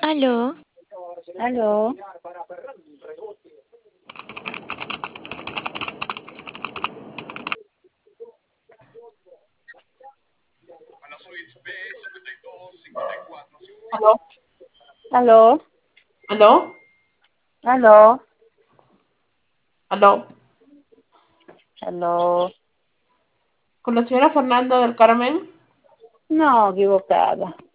Aló, Aló, ¿Aló? aló, ¿Aló? aló, ¿Aló? aló. ¿Con la señora Fernanda del Carmen? No, equivocada.